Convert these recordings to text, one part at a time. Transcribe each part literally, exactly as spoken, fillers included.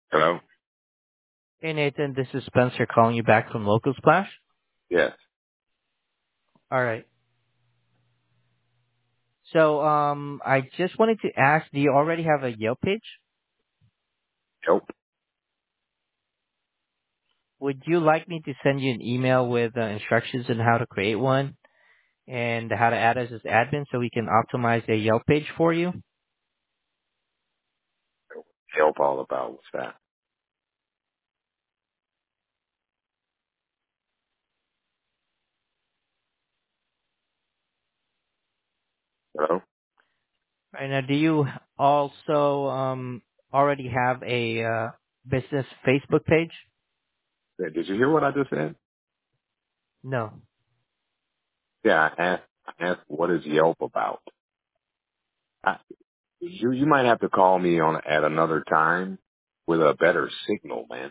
Hello? Hey Nathan, this is Spencer calling you back from Local Splash. Yes. All right. So um, I just wanted to ask, do you already have a Yelp page? Nope. Would you like me to send you an email with uh, instructions on how to create one and how to add us as admin so we can optimize a Yelp page for you? Help all about what's that? Hello? Right now, do you also um, already have a uh, business Facebook page? Yeah, did you hear what I just said? No. Yeah, I asked, I asked what is Yelp about? I, you, you might have to call me on at another time with a better signal, man.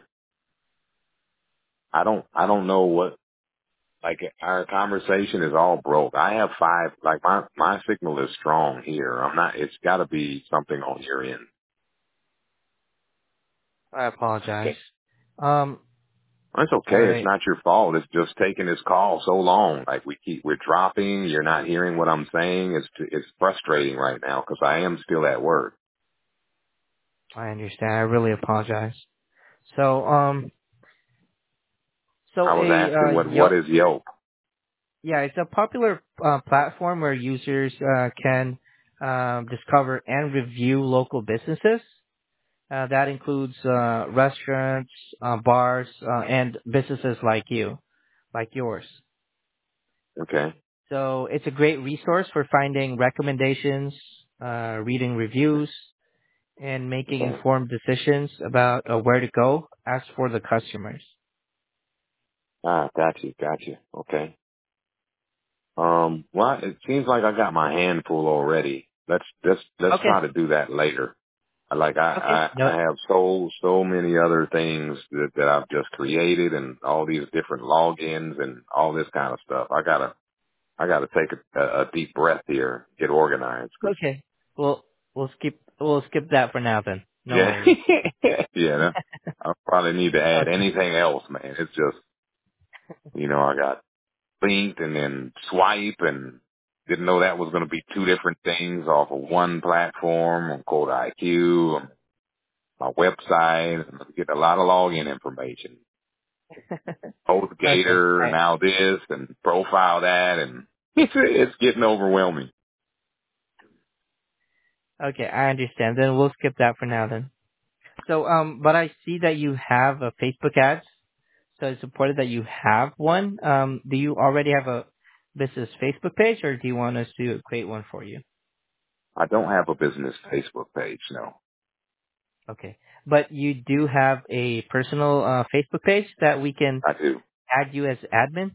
I don't, I don't know what, like our conversation is all broke. I have five, like my, my signal is strong here. I'm not, it's gotta be something on your end. I apologize. Okay. Um, It's all okay. It's right. not your fault. It's just taking this call so long. Like we keep, we're dropping. You're not hearing what I'm saying. It's, it's frustrating right now because I am still at work. I understand. I really apologize. So, um, so I was a asking uh, what, what Yelp, is Yelp? yeah, it's a popular uh, platform where users uh, can um, discover and review local businesses. Uh, that includes uh, restaurants, uh, bars, uh, and businesses like you, like yours. Okay. So it's a great resource for finding recommendations, uh, reading reviews, and making Okay. informed decisions about uh, where to go as for the customers. Ah, got you. Got you. Okay. Um, well, it seems like I got my hand full already. Let's, let's, let's Okay. try to do that later. Like Okay. I, I, No. I have so, so many other things that, that I've just created and all these different logins and all this kind of stuff. I gotta, I got to take a, a deep breath here, get organized. Cause Okay. We'll we'll skip we'll skip that for now then. No yeah, worries. yeah, that- I probably need to add Okay. anything else, man. It's just, you know, I got linked and then swipe and didn't know that was going to be two different things off of one platform on Code I Q, my website, and get a lot of login information. Okay. HostGator and I, now this and profile that and it's, it's getting overwhelming. okay, I understand. Then we'll skip that for now then. So um but I see that you have a Facebook ads. So it's important that you have one. Um do you already have a business Facebook page or do you want us to create one for you? I don't have a business Facebook page, no. Okay. But you do have a personal uh, Facebook page that we can I do. add you as admin?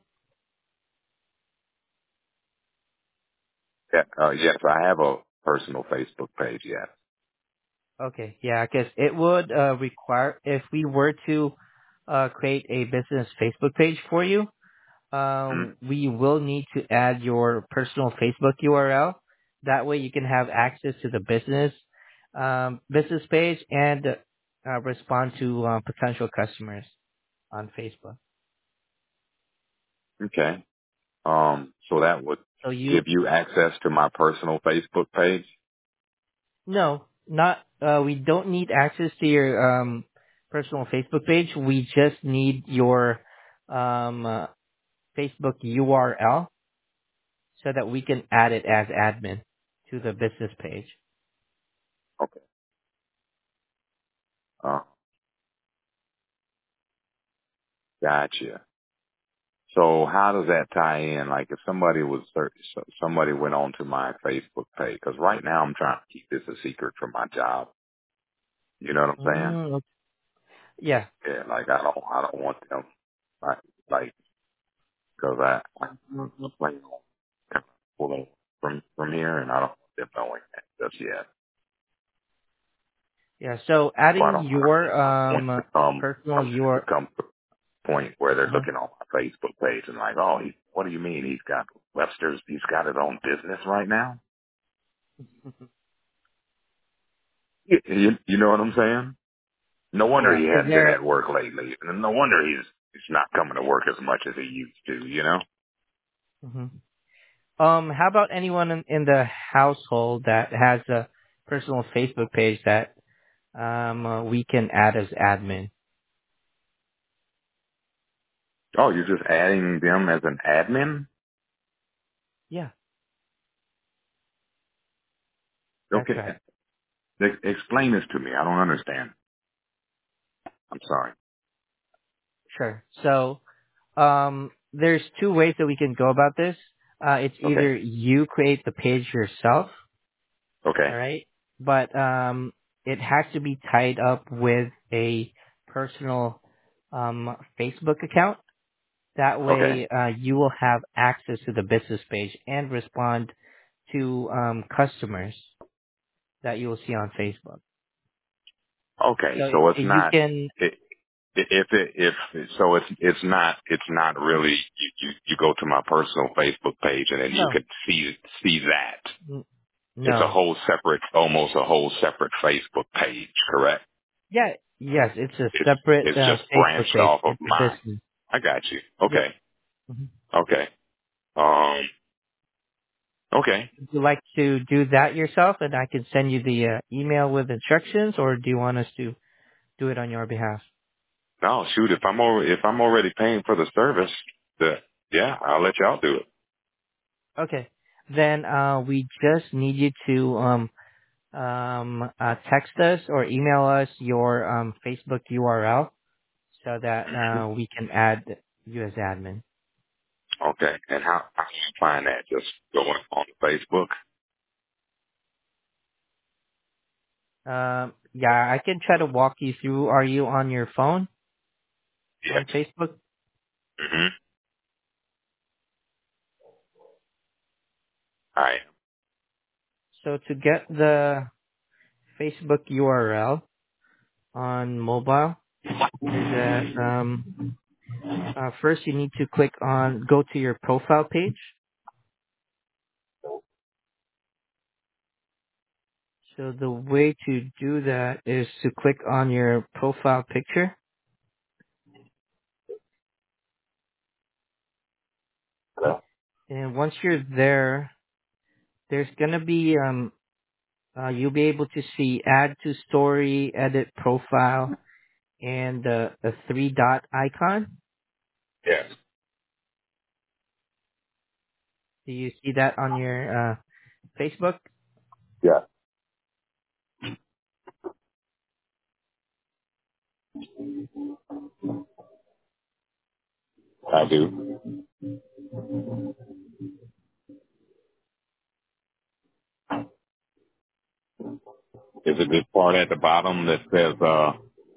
Yeah, uh, yes, I have a personal Facebook page. Yes. Okay, yeah, because it would uh, require, if we were to uh, create a business Facebook page for you, Hmm? um, we will need to add your personal Facebook U R L. That way you can have access to the business um, business page and uh, respond to uh, potential customers on Facebook. Okay. Um, so that would So you give you access to my personal Facebook page. No, not. Uh, we don't need access to your um, personal Facebook page. We just need your um, uh, Facebook U R L so that we can add it as admin to the business page. Okay. Uh, gotcha. So how does that tie in? Like if somebody was search, so somebody went onto my Facebook page, because right now I'm trying to keep this a secret from my job. You know what I'm saying? Mm, okay. Yeah. Yeah. Like I don't, I don't want them, like, like, because I, I'm playing on pulling from from here, and I don't want them knowing that just yet. Yeah. So So I adding don't, I don't, your I don't want it to um, come, I personal don't want it to U R L. come to a point where they're Uh-huh. looking on my Facebook page and like, oh, he, what do you mean he's got Webster's, he's got his own business right now? You, you, you know what I'm saying? No wonder Yeah. he Is hadn't been there? at work lately. No wonder he's he's not coming to work as much as he used to. You know? Mhm. Um, how about anyone in, in the household that has a personal Facebook page that um uh, we can add as admin? Oh, you're just adding them as an admin? Yeah, that's Okay. right. Ex- Explain this to me. I don't understand. I'm sorry. Sure. So, um, there's two ways that we can go about this. Uh, it's Okay. either you create the page yourself, all Okay. right, but um, it has to be tied up with a personal um Facebook account. That Okay. way, uh, you will have access to the business page and respond to um, customers that you will see on Facebook. Okay. So So it's you not. can It, if it if so it's it's not it's not really you, you you go to my personal Facebook page and then you no, can see see that n- it's a no, whole separate almost a whole separate Facebook page, correct? yeah, yes, it's a It's separate it's uh, just Facebook branched page. off of It's a mine. business. I got you. Yep. Okay. hmm Okay. Um. Okay. Would you like to do that yourself, and I can send you the uh, email with instructions, or do you want us to do it on your behalf? No, shoot. If I'm over, if I'm already paying for the service, the yeah, I'll let y'all do it. Okay. Then uh, we just need you to um, um, uh, text us or email us your um, Facebook U R L so that uh, we can add you as admin. Okay. And how how do you find that? Just going on Facebook. Um, yeah, I can try to walk you through. Are you on your phone Yes. on Facebook? Mhm. All right. So to get the Facebook U R L on mobile is that um, uh, first you need to click on go to your profile page. So the way to do that is to click on your profile picture, Hello? and once you're there, there's gonna be um uh, you'll be able to see add to story, edit profile, and uh, a three dot icon. Yes. Do you see that on your uh, Facebook? Yeah. I do. Is it this part at the bottom that says uh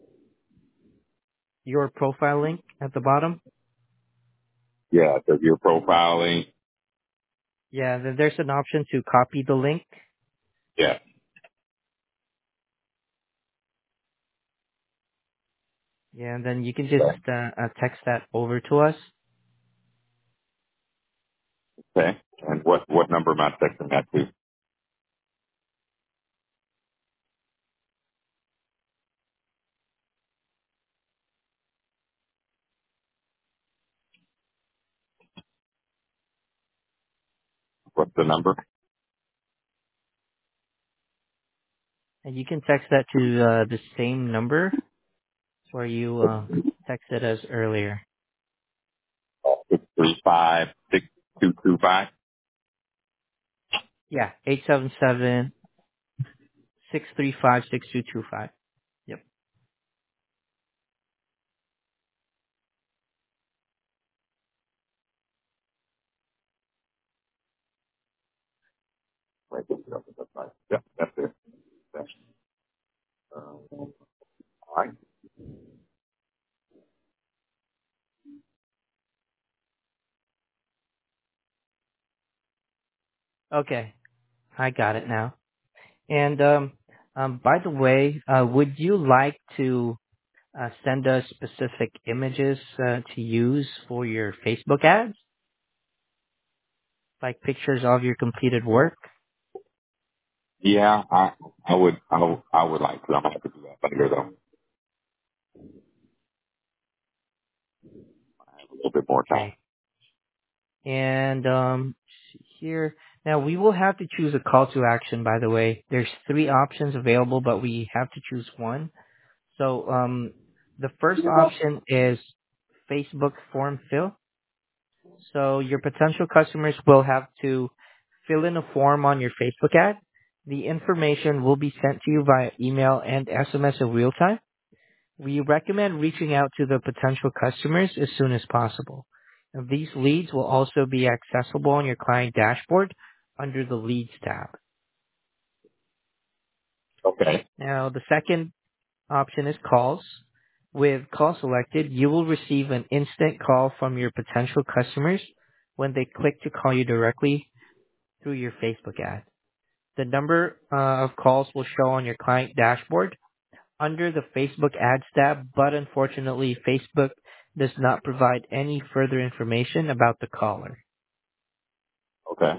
Your profile link at the bottom. yeah, it says your profiling? Yeah, then there's an option to copy the link. Yeah. Yeah, and then you can just uh, uh, text that over to us. Okay. And what what number am I texting that to? What's the number? And you can text that to uh, the same number where you uh, texted us earlier. Six three five six two two five. Yeah, eight seven seven six three five six two two five. Yep. Right. That's right. Yeah, that's it. That's, uh, all right. Okay, I got it now. And um, um, by the way, uh, would you like to uh, send us specific images uh, to use for your Facebook ads, like pictures of your completed work? Yeah, I I would I would, I would like to. I'm gonna have to do that later though. more time. Okay. And um, here now we will have to choose a call to action. By the way, there's three options available, but we have to choose one. So um, the first option is Facebook form fill. So your potential customers will have to fill in a form on your Facebook ad. The information will be sent to you via email and S M S in real time. We recommend reaching out to the potential customers as soon as possible. And these leads will also be accessible on your client dashboard under the Leads tab. Okay. Now, the second option is calls. With call selected, you will receive an instant call from your potential customers when they click to call you directly through your Facebook ad. The number uh, of calls will show on your client dashboard under the Facebook Ads tab, but unfortunately, Facebook does not provide any further information about the caller. Okay.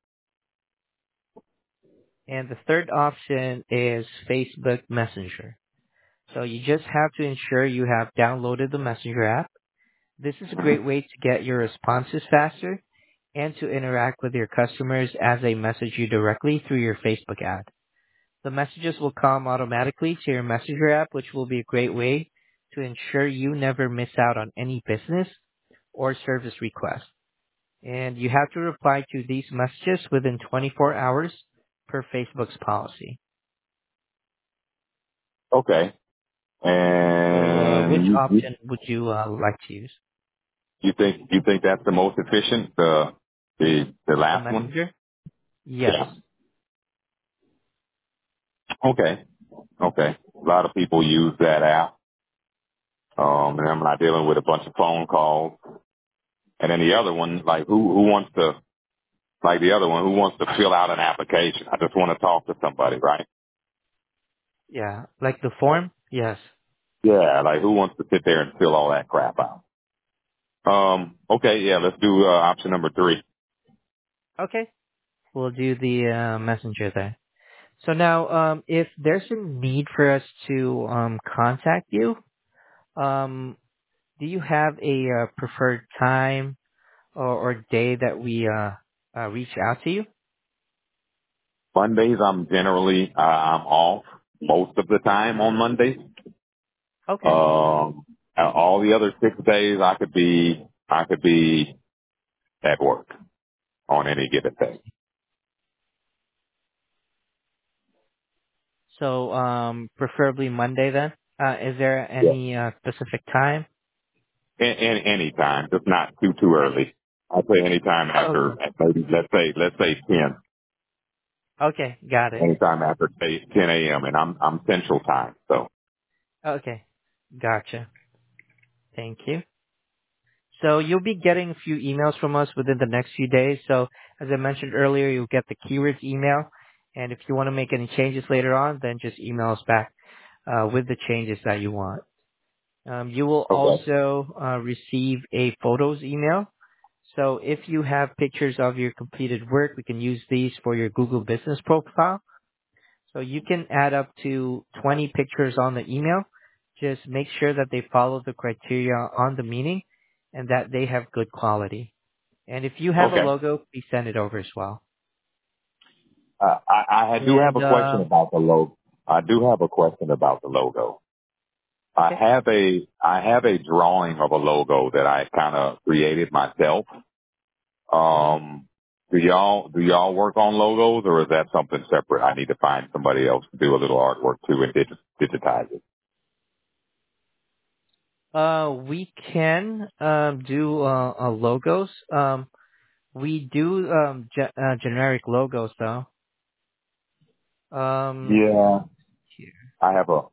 And the third option is Facebook Messenger. So you just have to ensure you have downloaded the Messenger app. This is a great way to get your responses faster and to interact with your customers as they message you directly through your Facebook ad. The messages will come automatically to your Messenger app, which will be a great way to ensure you never miss out on any business or service requests. And you have to reply to these messages within twenty-four hours per Facebook's policy. Okay. So, uh, which And you, you option would you uh, like to use? you think you think that's the most efficient, the the the The last one? Messenger? Yes. Yeah. Okay. Okay. A lot of people use that app. Um, and I'm not dealing with a bunch of phone calls. And then the other one, like who who wants to like the other one, who wants to fill out an application? I just want to talk to somebody, right? Yeah. Like the form? Yes. Yeah, like who wants to sit there and fill all that crap out? Um, okay, yeah, let's do uh, option number three. Okay. We'll do the uh, Messenger then. So now, um, if there's a need for us to um, contact you, um, do you have a uh, preferred time or, or day that we uh, uh, reach out to you? Mondays, I'm generally uh, I'm off most of the time on Mondays. Okay. Um, uh, all the other six days, I could be I could be at work on any given day. So, um, preferably Monday then. Uh, is there Yeah. any uh, specific time? In, in any time, just not too too Any? early. I'd say any time after Okay. maybe let's say let's say ten. Okay. Got it. Anytime after say ten a.m. and I'm I'm Central Time, so Okay. Gotcha. Thank you. So you'll be getting a few emails from us within the next few days. So as I mentioned earlier, you'll get the keywords email. And if you want to make any changes later on, then just email us back uh, with the changes that you want. Um, you will okay, also uh, receive a photos email. So if you have pictures of your completed work, we can use these for your Google Business profile. So you can add up to twenty pictures on the email. Just make sure that they follow the criteria on the meaning and that they have good quality. And if you have a okay. logo, please send it over as well. Uh, I I do have And a question um, about the logo. I do have a question about the logo. I okay. have a I have a drawing of a logo that I kind of created myself. hmm Um, do y'all do y'all work on logos, or is that something separate? I need to find somebody else to do a little artwork too and digi- digitize it. Uh, we can um, do uh, uh, logos. Um, we do um, ge- uh, generic logos though. Um, Yeah, here. I have a.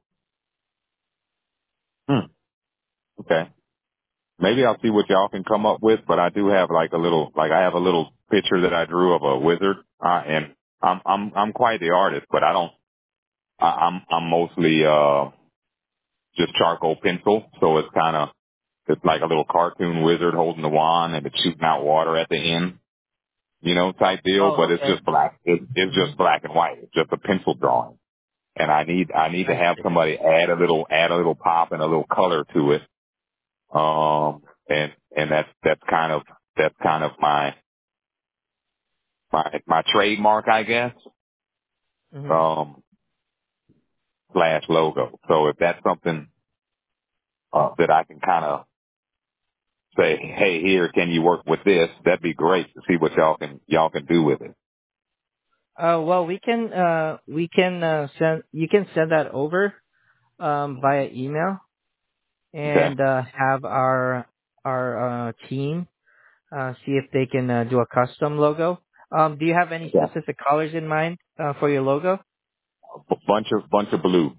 Hmm, okay, maybe I'll see what y'all can come up with. But I do have like a little, like I have a little picture that I drew of a wizard, uh, and I'm I'm I'm quite the artist, but I don't. I, I'm I'm mostly uh just charcoal pencil, so it's kind of it's like a little cartoon wizard holding the wand and it's shooting out water at the end, you know, type deal. Oh, But it's okay. just black. It, it's hmm just black and white. It's just a pencil drawing, and I need I need to I have see. somebody add a little add a little pop and a little color to it. Um, and and that's that's kind of that's kind of my my my trademark, I guess. hmm Um, slash logo. So if that's something uh, that I can kind of say, hey, here, can you work with this? That'd be great to see what y'all can y'all can do with it. Uh, well, we can uh we can uh, send you can send that over um via email Okay. and uh, have our our uh, team uh, see if they can uh, do a custom logo. Um, do you have any Okay. specific colors in mind uh, for your logo? A bunch of bunch of blue,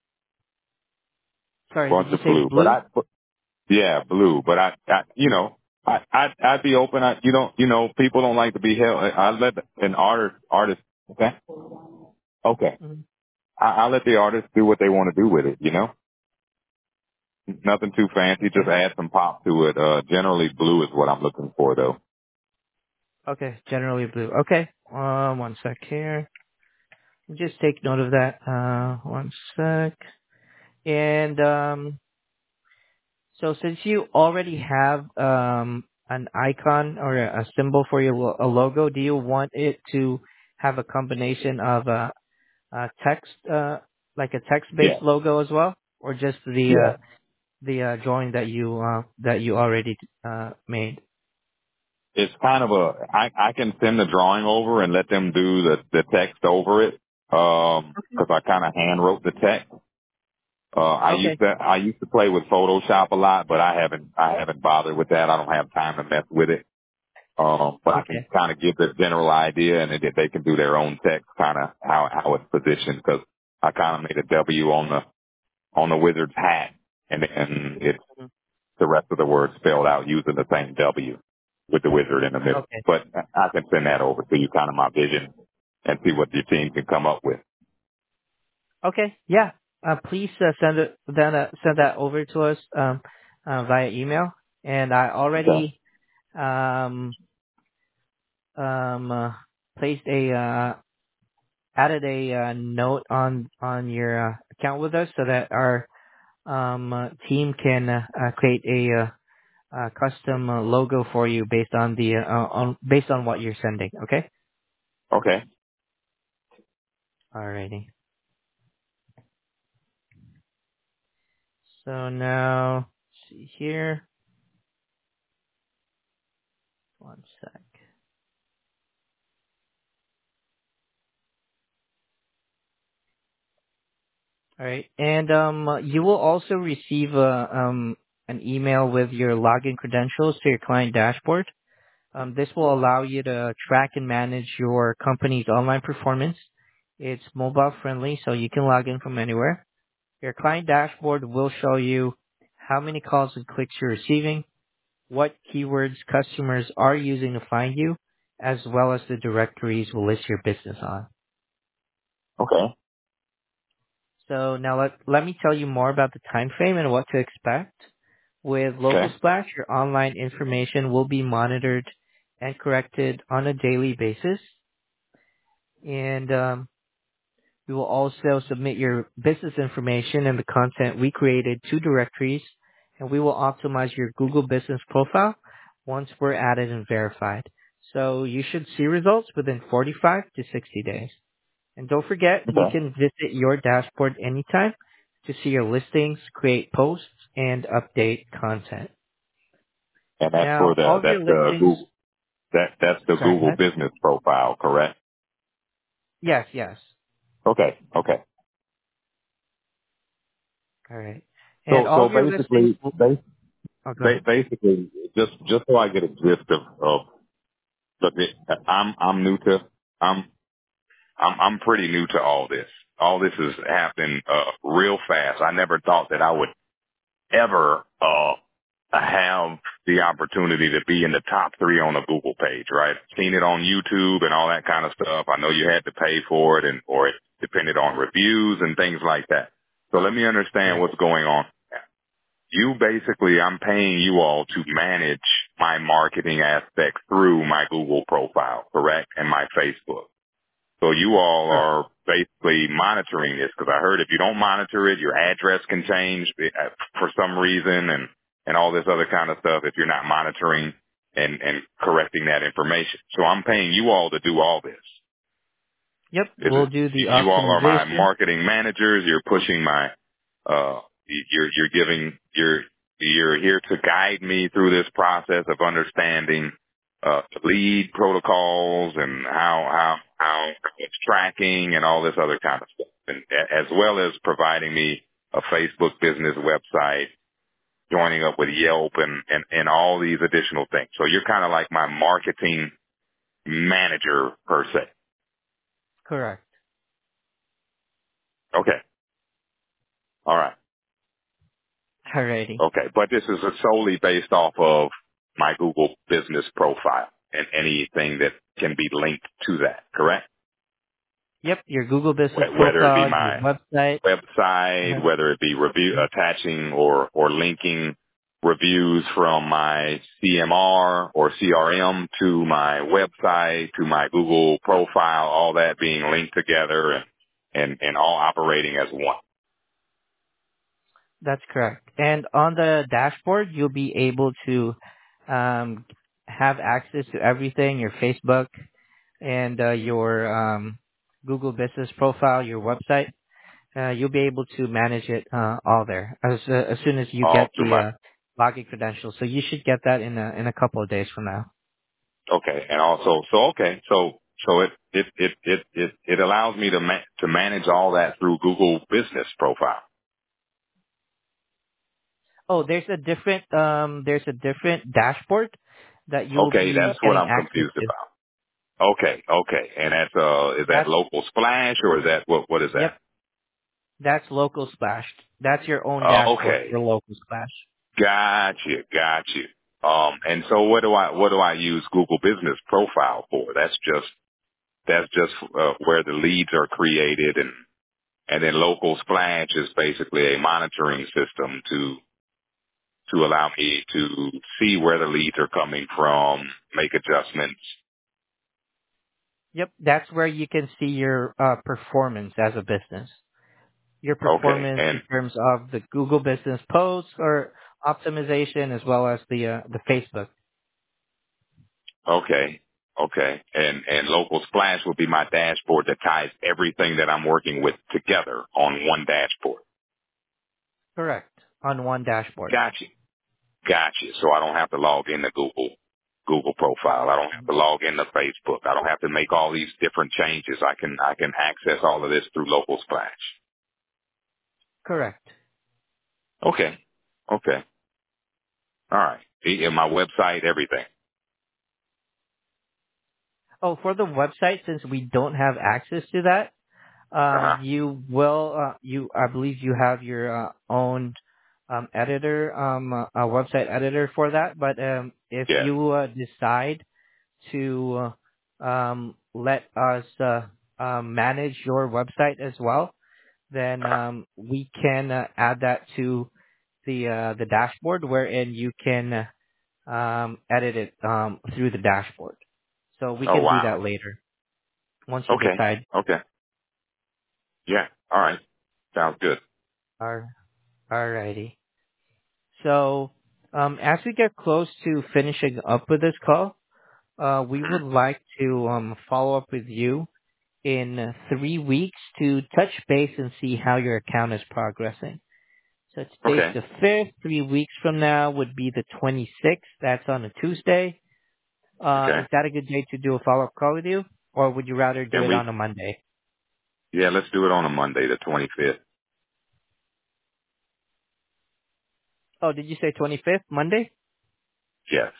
Sorry, did bunch you of say blue. But blue? I, but, yeah, blue. But I, I you know, I, I I'd be open. I, you don't, you know, people don't like to be held. I I let an artist artist. Okay. Okay. Mhm. I, I let the artist do what they want to do with it. You know, nothing too fancy. Just Okay. add some pop to it. Uh, generally blue is what I'm looking for, though. Okay, generally blue. Okay. Uh, one sec here. Just take note of that. Uh, one sec. And um, so since you already have um, an icon or a, a symbol for your lo- a logo, do you want it to have a combination of a, a text, uh, like a text-based Yeah. logo as well, or just the Yeah. uh, the uh, drawing that you uh, that you already uh, made? It's kind of a, I, I can send the drawing over and let them do the, the text over it. Um, cause I kind of hand wrote the text. Uh, I Okay. used to, I used to play with Photoshop a lot, but I haven't, I haven't bothered with that. I don't have time to mess with it. Um, but I can Okay. kind of give the general idea and then they can do their own text, kind of how, how it's positioned. Cause I kind of made a W on the, on the wizard's hat and then it's Mhm. the rest of the word spelled out using the same W with the wizard in the middle. Okay. But I can send that over to you, kind of my vision, and see what your team can come up with. Okay. Yeah. Uh, please uh, send it then uh, send that over to us um, uh, via email. And I Okay. already um, um, uh, placed a uh, added a uh, note on on your uh, account with us so that our um, uh, team can uh, uh, create a uh, uh, custom uh, logo for you based on the uh, on based on what you're sending. Okay. Okay. Alrighty. So now let's see here. One sec. All right. And um, you will also receive a, um, an email with your login credentials to your client dashboard. Um, this will allow you to track and manage your company's online performance. It's mobile friendly, so you can log in from anywhere. Your client dashboard will show you how many calls and clicks you're receiving, what keywords customers are using to find you, as well as the directories we'll list your business on. Okay. So now let, let me tell you more about the time frame and what to expect. With Local Okay. Splash, your online information will be monitored and corrected on a daily basis. And um, we will also submit your business information and the content we created to directories, and we will optimize your Google Business profile once we're added and verified. So you should see results within forty-five to sixty days. And don't forget, you Okay. can visit your dashboard anytime to see your listings, create posts, and update content. And that's Now, for the all of that's your the listings, Google that that's the sorry, go Google ahead. business profile, correct? Yes, yes. Okay. Okay. All right. And So all so of your listings, basically, will, ba- oh, go ba- ahead. basically, just just so I get a gist of of look, it, I'm I'm new to I'm I'm I'm pretty new to all this. All this is happening uh, real fast. I never thought that I would ever uh have the opportunity to be in the top three on a Google page, right? Seen it on YouTube and all that kind of stuff. I know you had to pay for it and or it depended on reviews and things like that. So let me understand Right. what's going on. You basically, I'm paying you all to manage my marketing aspect through my Google profile, correct? And my Facebook. So you all Correct. are basically monitoring this because I heard if you don't monitor it, your address can change uh, for some reason and, and all this other kind of stuff if you're not monitoring and, and correcting that information. So I'm paying you all to do all this. Yep, Is we'll it, do the you all are my optimization. marketing managers. You're pushing my, uh, you're, you're giving, you're, you're here to guide me through this process of understanding, uh, lead protocols and how, how, how it's tracking and all this other kind of stuff. And as well as providing me a Facebook business website, joining up with Yelp and, and, and all these additional things. So you're kind of like my marketing manager per se. Correct. Okay. All right. Alrighty. Okay, but this is solely based off of my Google business profile and anything that can be linked to that, correct? Yep, your Google business Wh- Whether it be profile, your my website. website, Uh-huh. whether it be review, attaching or, or linking reviews from my C M R or C R M to my website, to my Google profile, all that being linked together and, and, and all operating as one. That's correct. And on the dashboard, you'll be able to um, have access to everything, your Facebook and uh, your um, Google business profile, your website. Uh, you'll be able to manage it uh, all there as uh, as soon as you All get through the my uh, login credentials. So you should get that in a, in a couple of days from now. Okay, and also, so okay, so so it it it it it, it allows me to ma- to manage all that through Google Business Profile. Oh, there's a different um, there's a different dashboard that you'll Okay, be that's what getting I'm access confused to. about. Okay, okay, and that's uh, is that That's Local Splash or is that what what is that? yep. That's Local Splash. That's your own Uh, dashboard okay, for Local Splash. got you, got you. Um, and so what do I what do I use Google Business Profile for? That's just that's just uh, where the leads are created, and and then Local Splash is basically a monitoring system to to allow me to see where the leads are coming from, make adjustments. Yep, that's where you can see your uh, performance as a business. Your Okay, performance and in terms of the Google Business posts or optimization, as well as the uh, the Facebook. okay, okay, and and Local Splash will be my dashboard that ties everything that I'm working with together on one dashboard. Correct. On one dashboard. Gotcha, gotcha. So I don't have to log into Google Google profile. I don't have to log into Facebook. I don't have to make all these different changes. I can I can access all of this through Local Splash. Correct. Okay, okay, all right. And my website, everything. Oh, for the website, since we don't have access to that, Uh huh. um, you will, uh, you, I believe you have your uh, own um, editor, um, uh, a website editor for that. But um, if Yes. you uh, decide to uh, um, let us uh, um, manage your website as well, then Uh-huh. um, we can uh, add that to the uh, the dashboard, wherein you can uh, um, edit it um, through the dashboard. So we Oh can do wow. that later once you Okay. decide. Okay. Yeah. All right. Sounds good. All alrighty. So um, as we get close to finishing up with this call, uh, we would like to um, follow up with you in uh, three weeks to touch base and see how your account is progressing. So today's Okay. the fifth. Three weeks from now would be the twenty-sixth. That's on a Tuesday. Uh, Okay. is that a good day to do a follow-up call with you? Or would you rather do Can it we? on a Monday? Yeah. Let's do it on a Monday, the twenty-fifth. Oh, did you say twenty-fifth? Monday? Yes.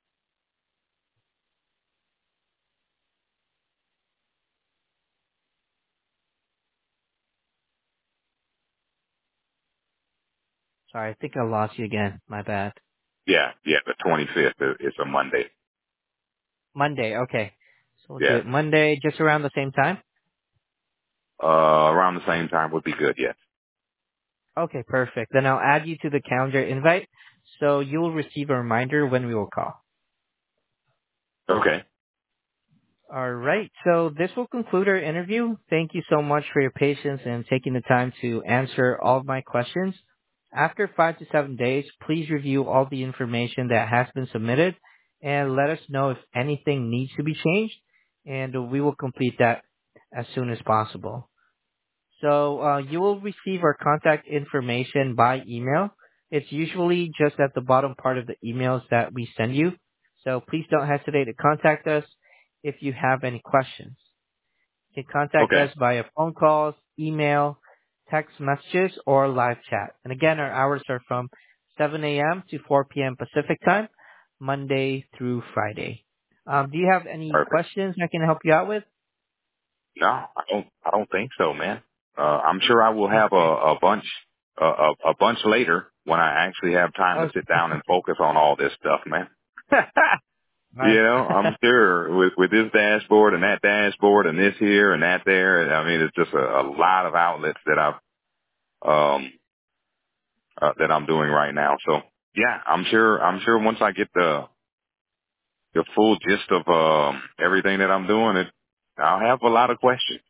Sorry, I think I lost you again. My bad. Yeah. Yeah. The twenty-fifth is a Monday. Monday, okay. So we'll do Yes. it Monday, just around the same time? Uh, around the same time would be good. Yes. Okay, perfect. Then I'll add you to the calendar invite, so you will receive a reminder when we will call. Okay. All right. So this will conclude our interview. Thank you so much for your patience and taking the time to answer all of my questions. After five to seven days, please review all the information that has been submitted and let us know if anything needs to be changed, and we will complete that as soon as possible. So uh, you will receive our contact information by email. It's usually just at the bottom part of the emails that we send you. So please don't hesitate to contact us if you have any questions. You can contact Okay. us via phone calls, email, text messages, or live chat. And again, our hours are from seven a.m. to four p.m. Pacific time, Monday through Friday. Um, do you have any Perfect. questions I can help you out with? No, I don't. I don't think so, man. Uh, I'm sure I will have a, Okay. a bunch, a, a, a bunch later when I actually have time to Okay. sit down and focus on all this stuff, man. All You know, I'm right. sure with with this dashboard and that dashboard and this here and that there. I mean, it's just a, a lot of outlets that I've um uh, that I'm doing right now. So yeah, I'm sure. I'm sure once I get the the full gist of um everything that I'm doing, it I'll have a lot of questions.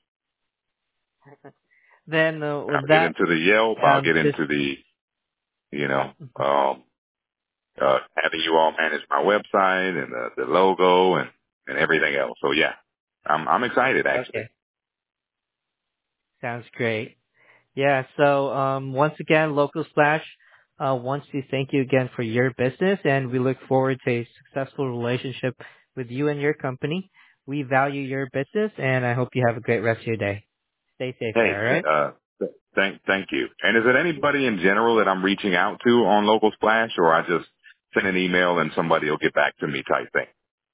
Then uh, I'll with get that, into the Yelp. I'll um, get just into the you know um uh having you all manage my website and the, the logo and and everything else. So yeah, I'm I'm excited actually. okay, sounds great. Yeah. So um, once again, Local Splash uh, wants to thank you again for your business, and we look forward to a successful relationship with you and your company. We value your business, and I hope you have a great rest of your day. Stay safe Hey, there. All right. uh, th- thank thank you. And is it anybody in general that I'm reaching out to on Local Splash, or I just send an email and somebody will get back to me type thing?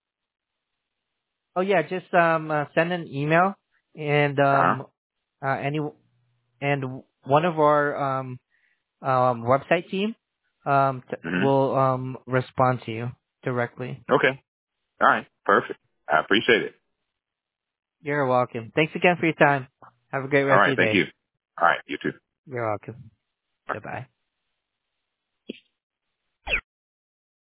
Oh yeah, just um, uh, send an email, and Uh huh. um, uh, any and one of our um, um, website team um, t- Hmm. will um, respond to you directly. Okay. All right. Perfect. I appreciate it. You're welcome. Thanks again for your time. Have a great All rest of right. your Thank you. day. All right. You too. You're welcome. Goodbye.